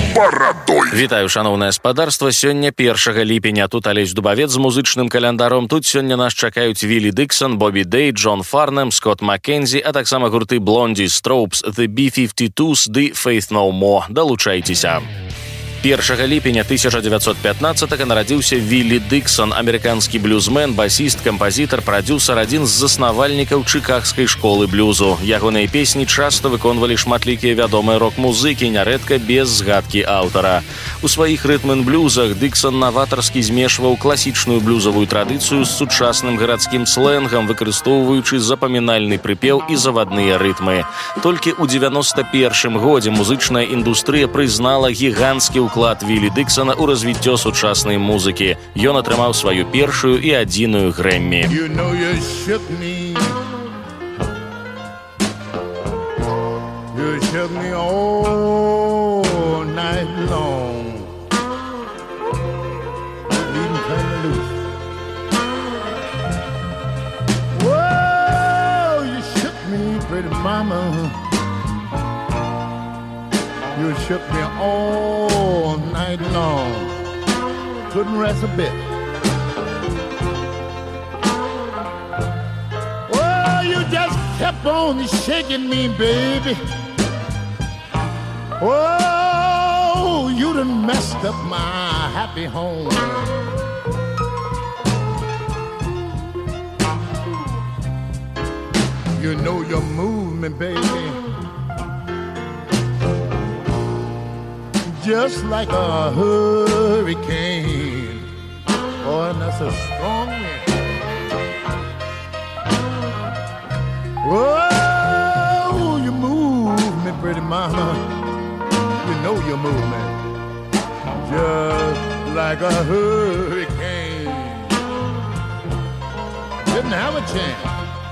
барадой. Вітаю, шаноўнае спадарства. Сёння 1 ліпеня. Тут Алесь Дубавец з музычным календаром. Тут сёння нас чакаюць Віллі Дыксон, Бобі Дэй, Джон Фарнэм, Скотт Маккензі, а таксама гурты Блонді, Строупс, The B-52s ды Faith No More. Далучайцеся. 1 ліпеня 1915-го нарадзіўся Віллі Дыксон, амерыканскі блюзмен, басіст, кампазітар, прадзюсар, адзін з заснавальнікаў чыкагскай школы блюзу. Ягоныя песні часта выконвалі шматлікія вядомыя рок-музыкі, нярэдка без згадкі аўтара. У сваіх рытм-н-блюзах Дыксон наватарскі змешваў класічную блюзавую традыцыю з сучасным гарадскім слэнгам, выкарыстоўваючы запамінальны прыпеў і завадныя рытмы. Толькі ў 91 годзе музычная індустрыя прызнала гіганцкі ўклад Віллі Дыксона ў развіццё сучаснай музыкі. Ён атрымаў сваю першую і адзіную Грэммі. You know you shook me. You shook me all night long. Leaving kind of loose. Whoa, you shook me, pretty mama. You shook me all night long. Couldn't rest a bit. Oh, you just kept on shaking me, baby. Oh, you done messed up my happy home. You know your movement, baby. Just like a hurricane. Oh, and that's a strong wind. Oh, you move me, pretty mama. You know you move me. Just like a hurricane. Didn't have a chance.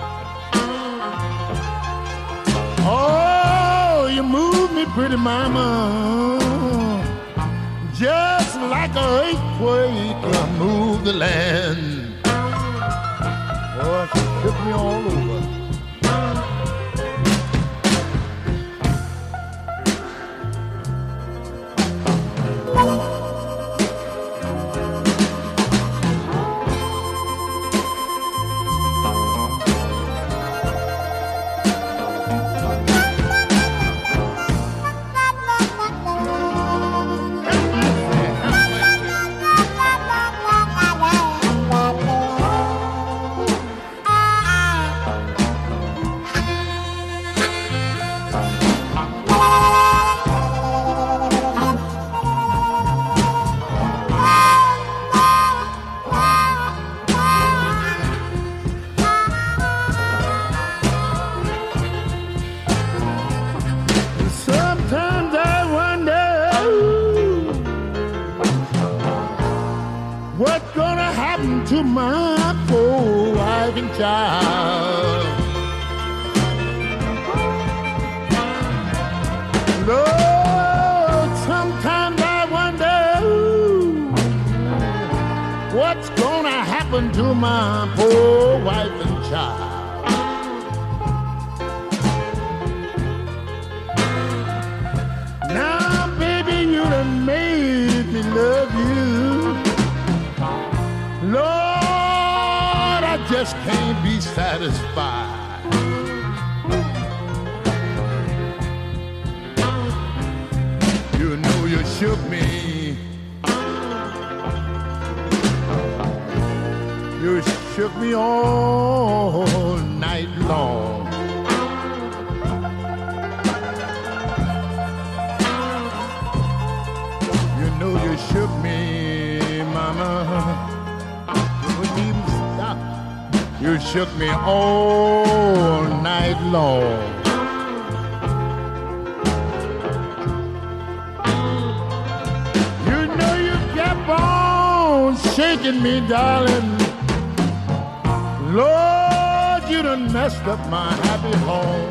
Oh, you move me, pretty mama. Just like an earthquake, I moved the land. Oh, she took me all over. What's gonna happen to my poor wife and child? Lord, sometimes I wonder what's gonna happen to my poor wife and child. Now, baby, you done made me love you. Lord, I just can't be satisfied. You know you shook me. You shook me all night long. You know you shook me, mama. You shook me all night long. You know you kept on shaking me, darling. Lord, you done messed up my happy home.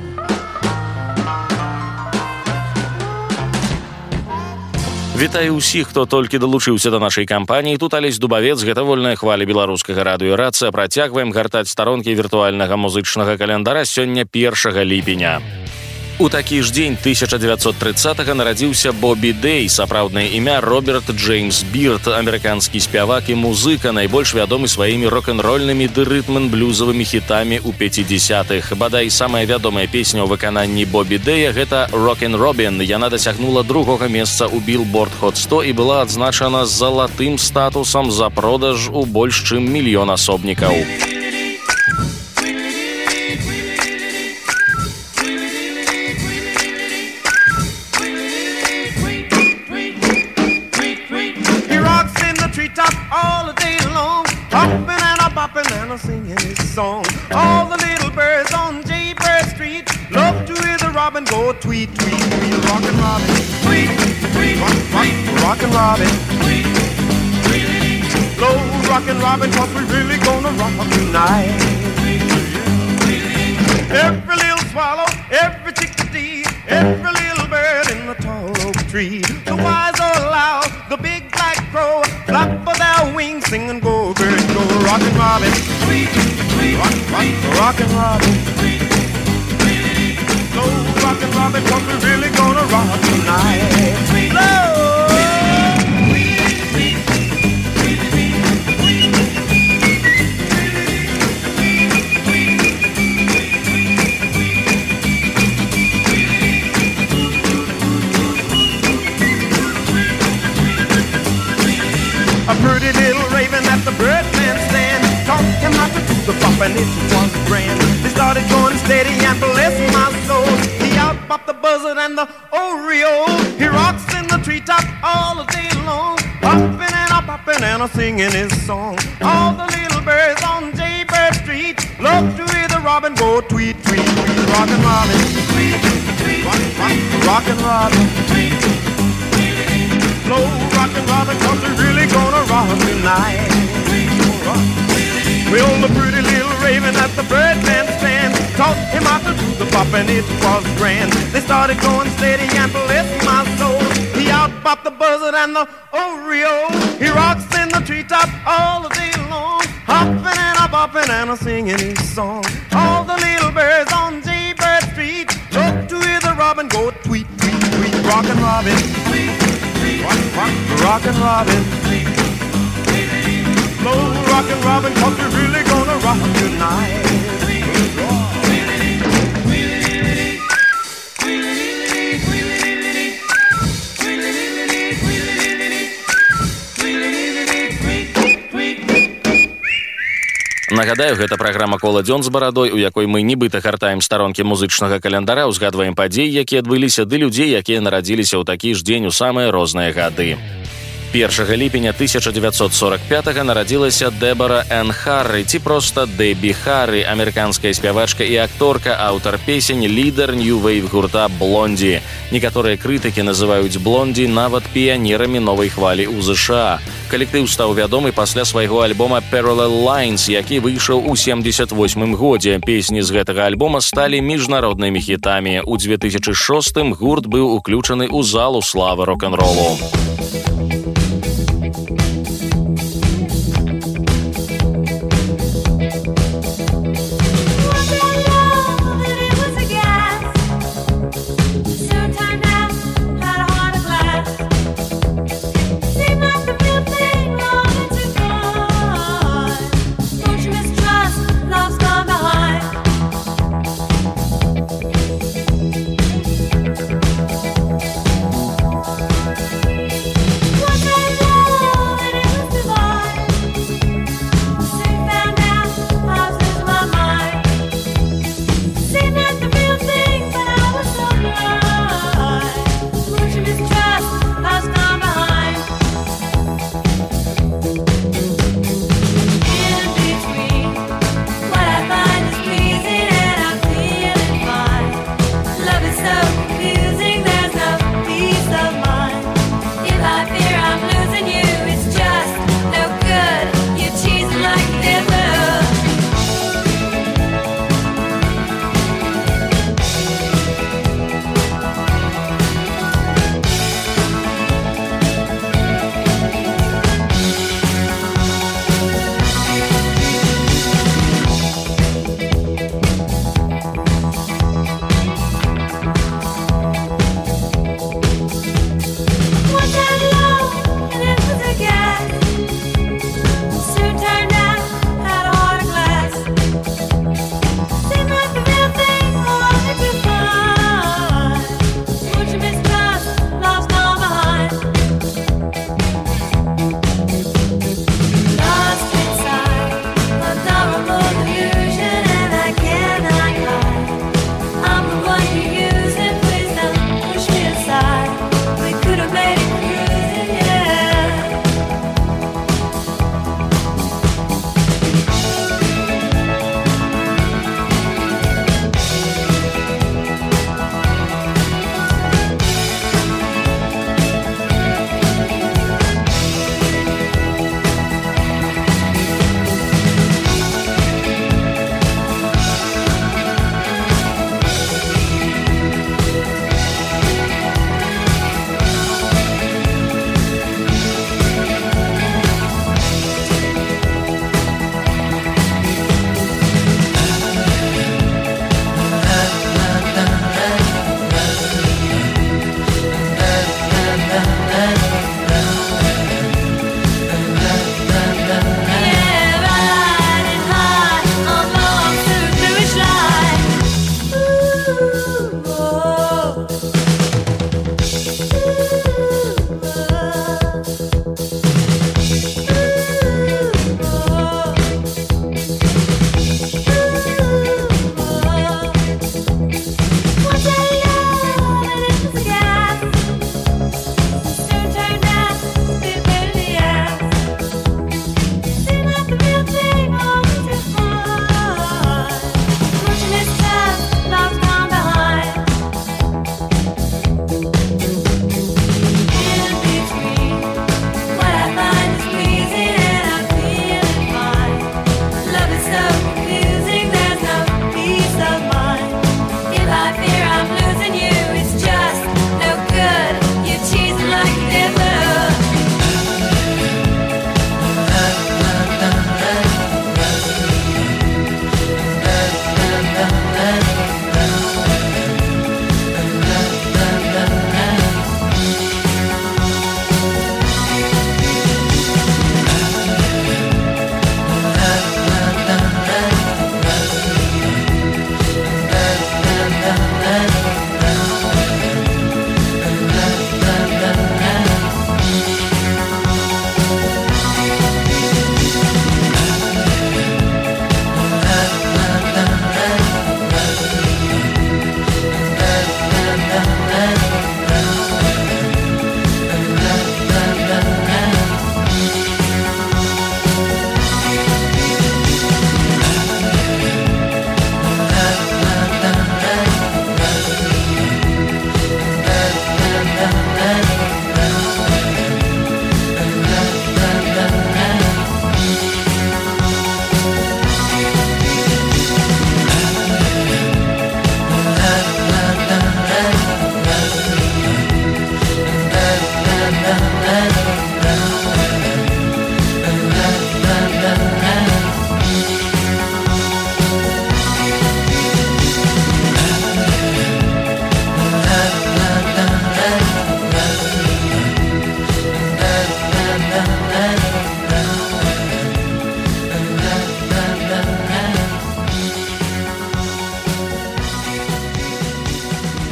Вітаю ўсіх, хто толькі далучыўся да нашай кампаніі. Тут Алесь Дубавец, гэта вольная хваля беларускага радыё «Рацыя». Працягваем гартаць старонкі віртуальнага музычнага календара сёння 1 ліпеня. У такі ж дзень 1930-га нарадзіўся Бобі Дэй, сапраўднае імя Роберт Джеймс Бирд, амерыканскі спявак і музыка, найбольш вядомы сваімі рок-н-рольнымі ды рытм-н-блюзавымі хітамі ў 50-х. Бадай, самая вядомая песня ў выкананні Бобі Дэя – гэта «Rockin' Robin». Яна дасягнула 2-го месца ў Billboard Hot 100 і была адзначана залатым статусам за продаж у больш чым 1 мільён асобнікаў. All the day long, hopping and a bopping and a singing his song. All the little birds on Jaybird Street love to hear the robin go tweet, tweet, tweet. Rockin' Robin, tweet, tweet, rockin' Robin, tweet, tweet. Slow rockin' Robin, 'cause we really gonna rock tonight. Every little swallow, every chickadee, every little bird in the tall oak tree. The wise or loud, the big black crow, flap of their wings, sing and go, bird, go. Rockin' Robin, tweet, tweet, rockin' Robin, tweet, tweet. Slow rockin' Robin, 'cause we really gonna rock tonight. Slow. A pretty little raven at the birdman stand taught him how to do the bop, and it was grand. They started going steady and bless my soul. He out-bopped the buzzard and the oriole. He rocks in the treetop all the day long, hopping and a-bopping and a-singing his song. All the little birds on Jaybird Street love to hear the robin go tweet, tweet, tweet. Rockin' Robin, tweet, tweet, rockin' Robin, tweet. Slow rockin' Robin, 'cause we're really gonna rock tonight. Well, the pretty little raven at the birdman stand taught him how to do the bop, and it was grand. They started going steady and bless my soul. He out-bopped the buzzard and the oriole. He rocks in the treetop all the day long, hopping and a-bopping and a-singing his song. All the little birds on Jaybird Street love to hear the robin go tweet, tweet, tweet. Rockin' Robin, tweet, rockin' Robin, slow rockin' Robin, 'cause we're really gonna rock tonight. Нагадаю, гэта праграма «Кола дзён з барадой», у якой мы нібыта гартаем старонкі музычнага календара, узгадваем падзеі, якія адбыліся, ды людзей, якія нарадзіліся ў такі ж дзень у самыя розныя гады. 1 ліпеня 1945-га нарадзілася Дэбара Энн Харры, ці проста Дэбі Харры, амерыканская спявачка і акторка, аўтар песень, лідар нью-вейв гурта «Блонді». Некаторыя крытыкі называюць «Блонді» нават піянерамі новай хвалі ў ЗША. Калектыў стаў вядомы пасля свайго альбома «Parallel Lines», які выйшаў у 78 годзе. Песні з гэтага альбома сталі міжнароднымі хітамі. У 2006 гурт быў уключаны ў залу славы рок-н-ролу.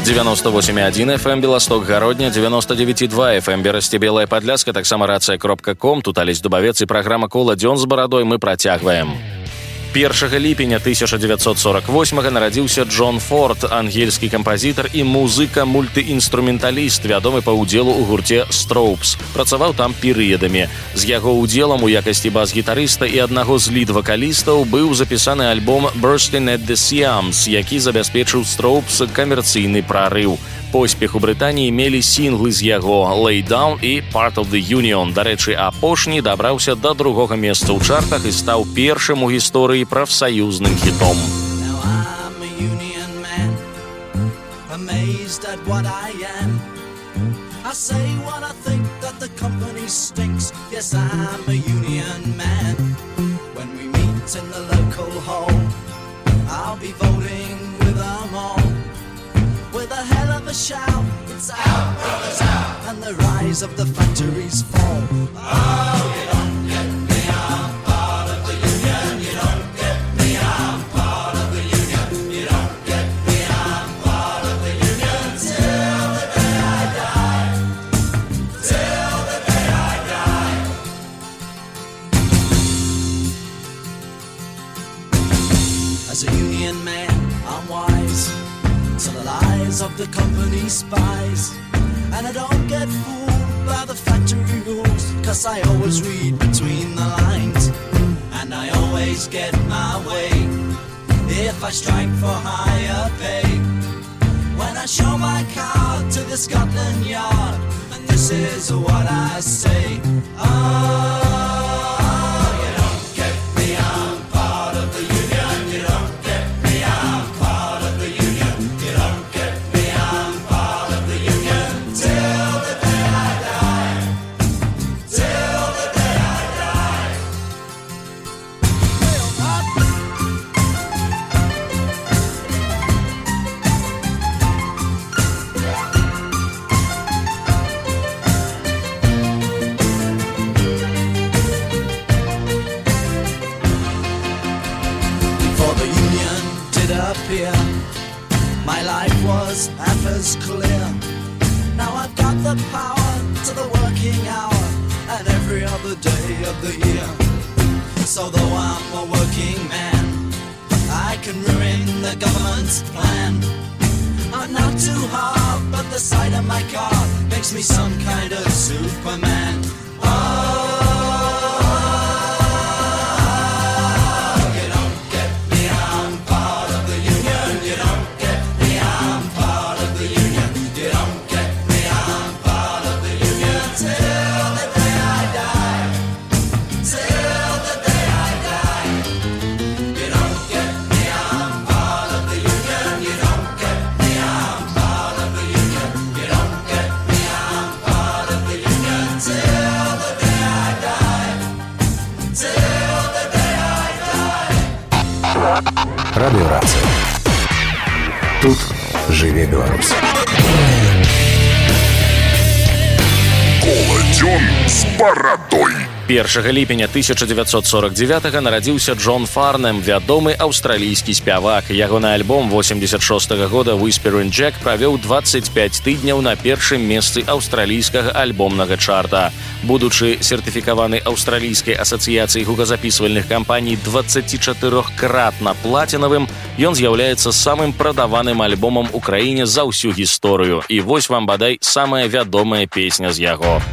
98,1 FM Белосток Гародня, 99,2 FM Берасці Белая Падляска, таксама рацыя.ком, тут Алесь Дубавец і праграма «Кола дзён з барадой» мы працягваем. 1 ліпеня 1948-га нарадзіўся Джон Форд, ангельскі кампазітар і музыка-мультыінструменталіст, вядомы па ўдзелу ў гурце Stropes. Працаваў там перыядамі. З яго ўдзелам у якасці бас-гітарыста і аднаго з лід-вакалістаў быў запісаны альбом «Bursting at the Seams», які забяспечыў Stropes камерцыйны прарыў. Поспех у Брытаніі мелі сінглы з яго «Lay Down» і «Part of the Union». Дарэчы, апошні дабраўся да другога месца ў чартах і стаў першым у гісторыі прафсаюзным хітом. With a hell of a shout, it's out, brothers, out, and the rise of the factories fall. Oh, you don't get me, I'm part of the union. You don't get me, I'm part of the union. You don't get me, I'm part of the union. Till the day I die. Till the day I die. As a union man, I'm wise to the lies of the company spies, and I don't get fooled by the factory rules, 'cause I always read between the lines, and I always get my way if I strike for higher pay. When I show my card to the Scotland Yard, and this is what I say: my life was half as clear. Now I've got the power to the working hour and every other day of the year. So though I'm a working man, I can ruin the government's plan. I'm not too hard, but the sight of my car makes me some kind of Superman. Радыёрацыя. Тут жыве Беларусь. Кола дзён з барадой. 1 ліпеня 1949-га нарадзіўся Джон Фарнэм, вядомы аўстралійскі спявак. Ягоны альбом 86-го года «Whispering Jack» правёў 25 тыдняў на першым месцы аўстралійскага альбомнага чарта. Будучы сертыфікаваны аўстралійскай асацыяцыяй гуказапісвальных кампаній 24-кратна плацінавым, ён з'яўляецца самым прадаваным альбомам у краіне за ўсю гісторыю. І вось вам бадай самая вядомая песня з яго.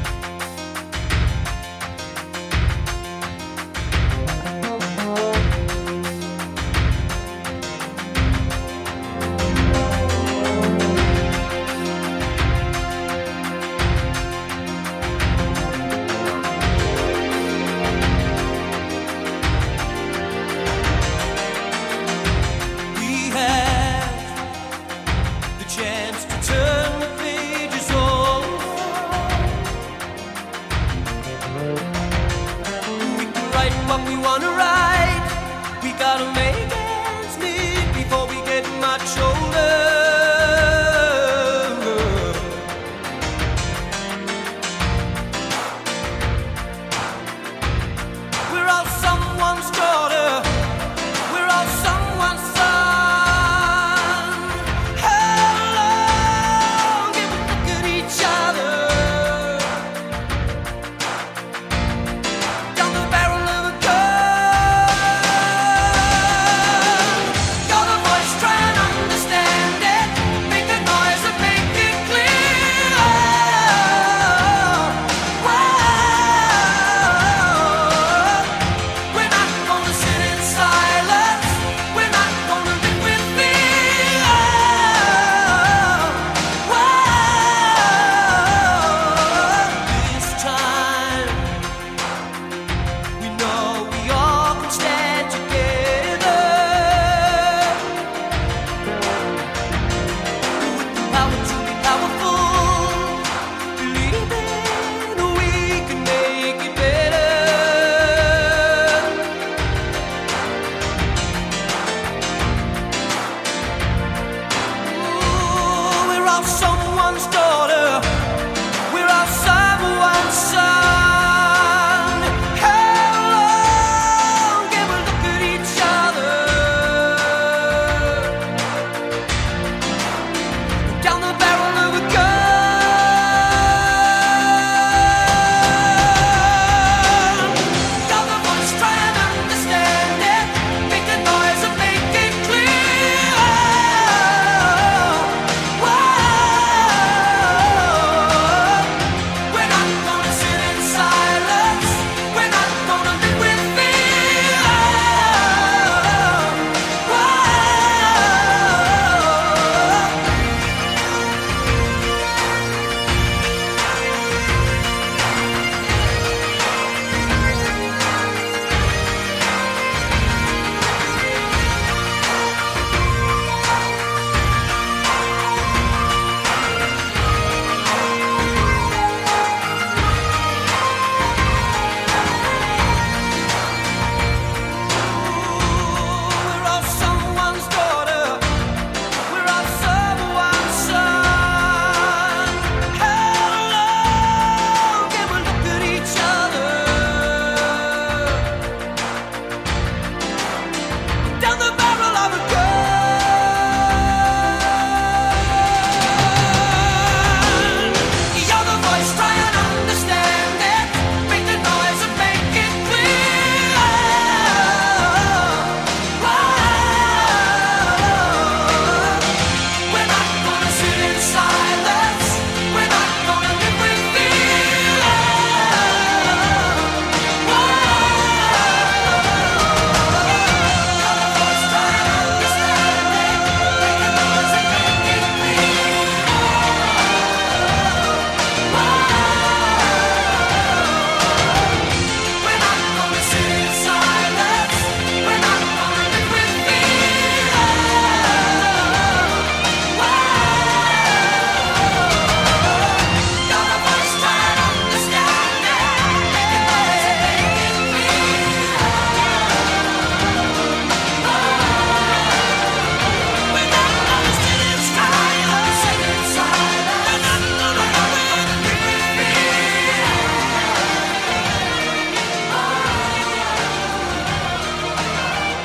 Chance to turn the pages over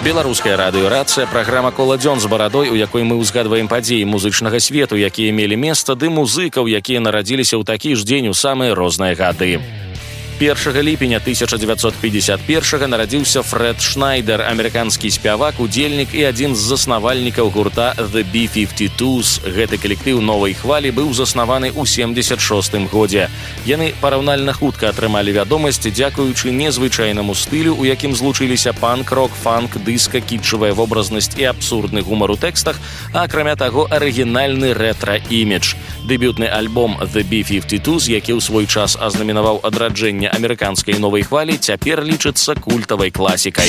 Беларуская радыёрацыя, праграма «Кола дзён з барадой», у якой мы ўзгадваем падзеі музычнага свету, якія мелі месца, ды музыкаў, якія нарадзіліся ў такі ж дзень у самыя розныя гады. 1 ліпеня 1951 нарадзіўся Фрэд Шнайдер, амерыканскі спявак, удзельнік і адзін з заснавальнікаў гурта The B-52s. Гэты калектыў новай хвалі быў заснаваны ў 76 годзе. Яны параўнальна хутка атрымалі вядомасць дзякуючы незвычайнаму стылю, у якім злучыліся панк-рок, фанк, дыска, кітчавая вобразнасць і абсурдны гумар у тэкстах, а акрамя таго арыгінальны рэтра-імідж. Дэбютны альбом The B-52s, які ў свой час азнаменаваў адраджэнне амерыканскай новай хвалі, цяпер лічыцца культавай класікай.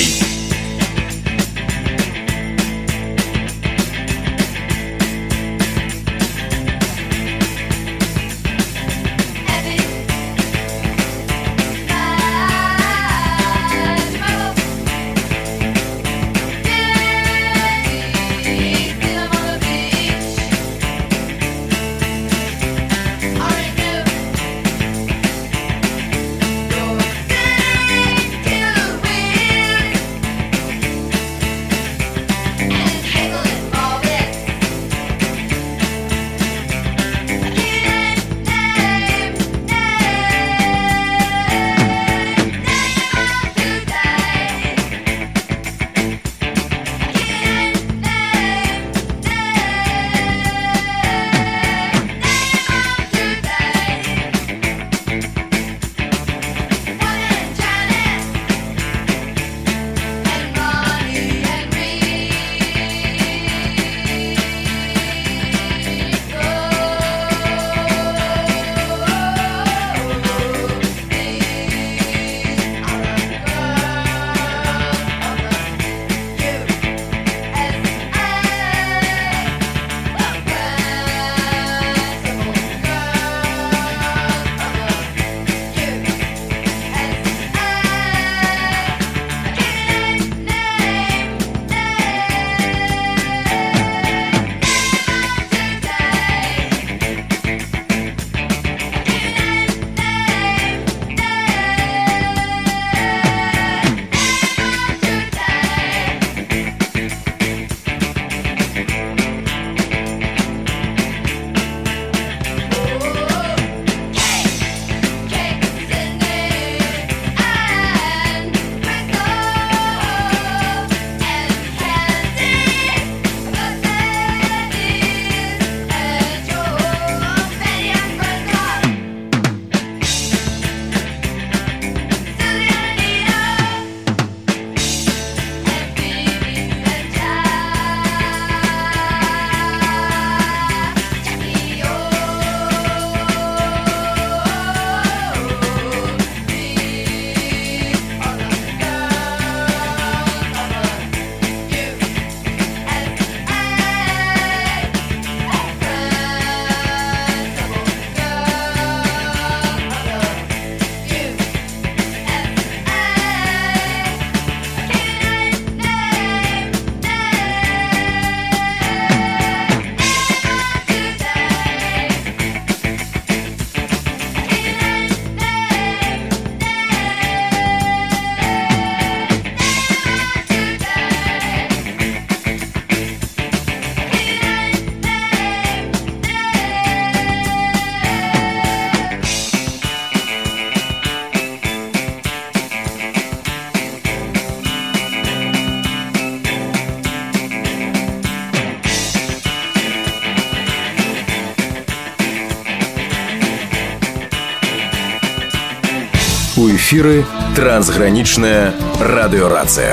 У эфіры трансгранічная радыёрацыя.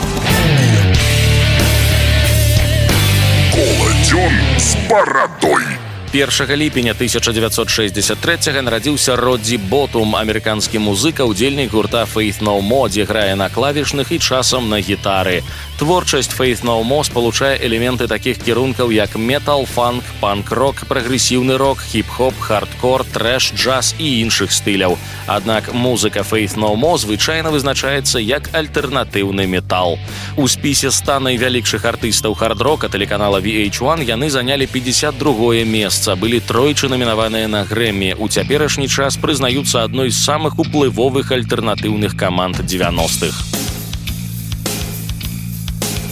Кола дзён з барадой. 1 ліпеня 1963 нарадзіўся Родзі Ботум, амерыканскі музыка, удзельнік гурта Faith No More, дзе грае на клавішных і часам на гітары. Творчасць Faith No More спалучае элементы такіх кірункаў, як метал, фанк, панк-рок, прагрэсіўны рок, хіп-хоп, хардкор, трэш, джаз і іншых стыляў. Аднак музыка Faith No More звычайна вызначаецца як альтэрнатыўны метал. У спісе 100 найвялікшых артыстаў хард-рока тэлеканала VH1 яны занялі 52-е месца, былі тройчы намінаваныя на Грэмі. У цяперашні час прызнаюцца адной з самых уплывовых альтэрнатыўных каманд 90-х.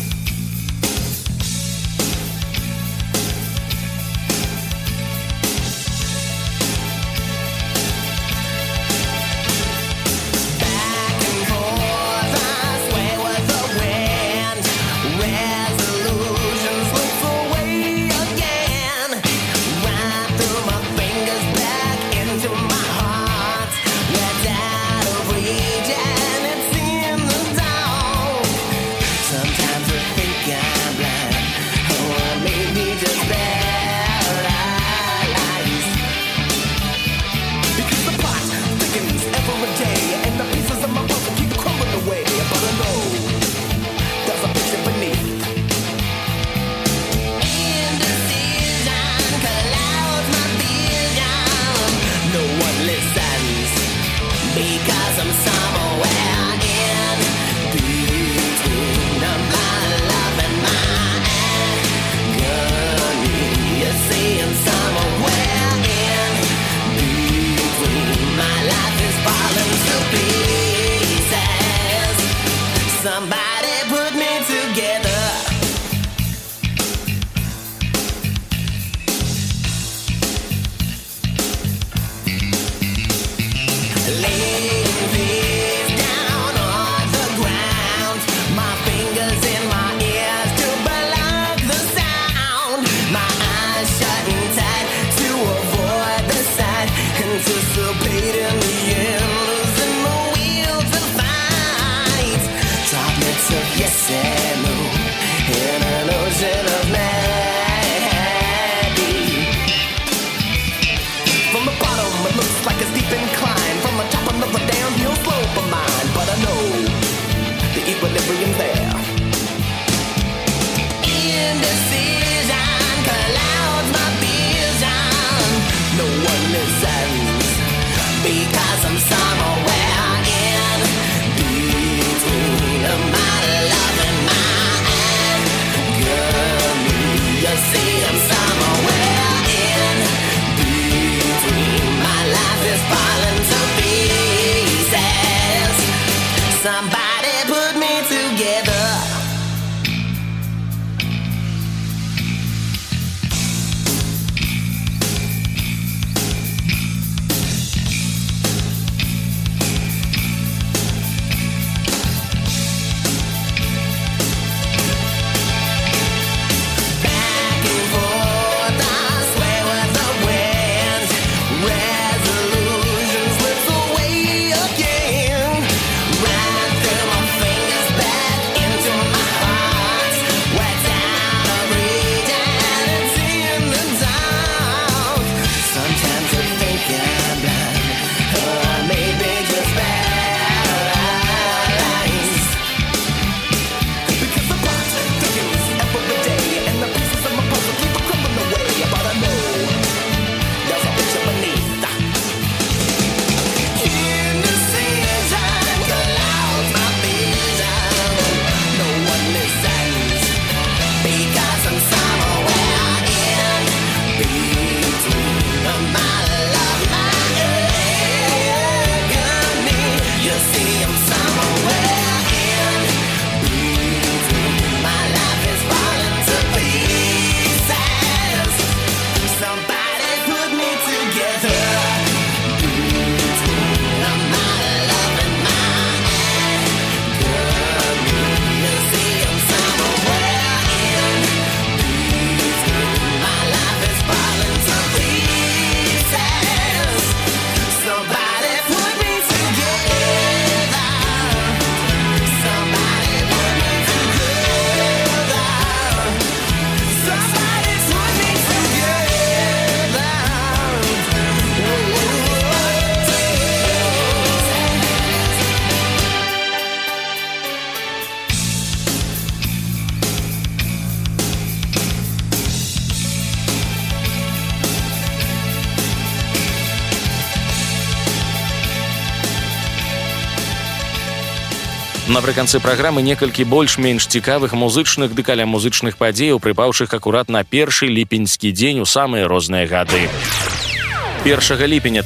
Напрыканцы праграмы некалькі больш-менш цікавых музычных ды каля музычных падзеяў, прыпаўшых акурат на першы ліпеньскі дзень у самыя розныя гады. 1 ліпеня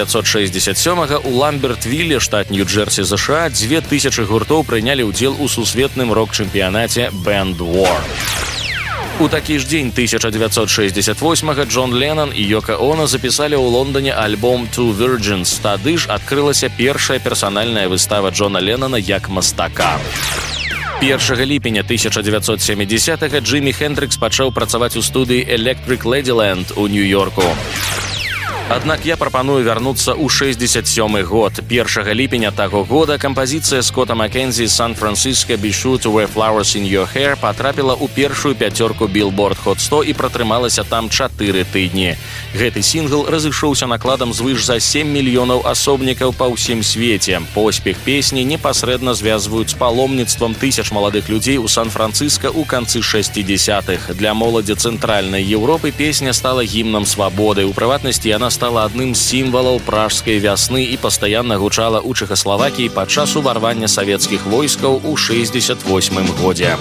1967 у Ламбертвілле, штат Нью-Джерсі, США, 2000 гуртоў прынялі ўдзел у сусветным рок-чэмпіянаце Band War. У такі ж дзень 1968 Джон Леннон і Йока Оно запісалі ў Лондоне альбом «Two Virgins». Тады ж адкрылася першая персанальная выстава Джона Леннона як мастака. 1 ліпеня 1970 Джимі Хендрикс пачаў працаваць у студыі Electric Ladyland у Нью-Йорку. Аднак я прапаную вярнуцца ў 67 год. 1 ліпеня таго года кампазіцыя Скотта Маккензі «Сан-Франциско Be Sure to Wear Flowers in Your Hair» патрапіла ў першую пяцёрку Billboard Hot 100 і пратрымалася там 4 тыдні. Гэты сінгл разышоўся накладам звыш за 7 мільёнаў асобнікаў па ўсім свеце. Поспех песні непасрэдна звязваюць з паломніцтвам тысяч маладых людзей у Сан-Франциско ў канцы 60-х. Для моладзі цэнтральнай Еўропы песня стала гімнам свабоды. У прыватнасці яна стала адным з сімвалаў пражскай вясны і пастаянна гучала ў Чэхаславакіі падчас уварвання савецкіх войскаў у 68 годзе.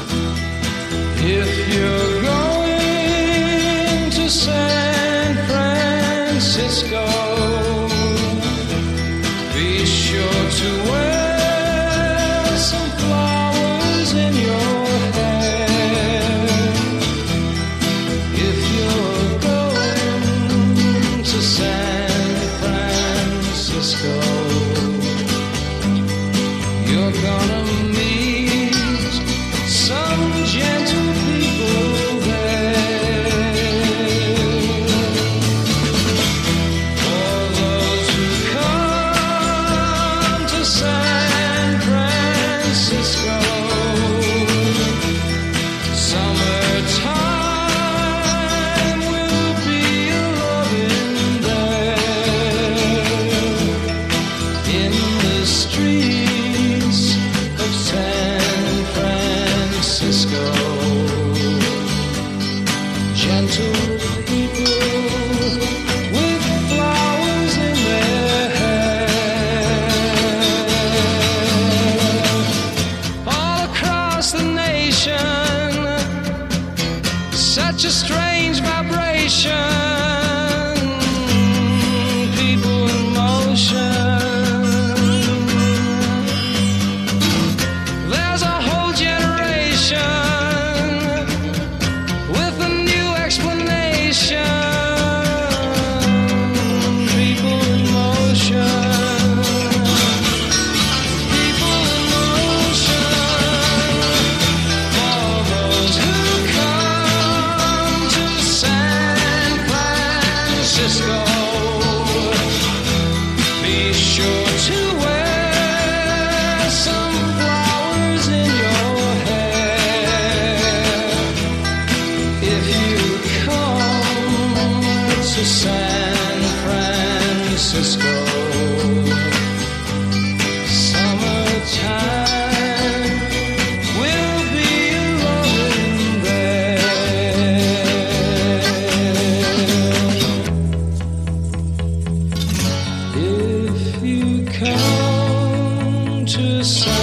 If you come to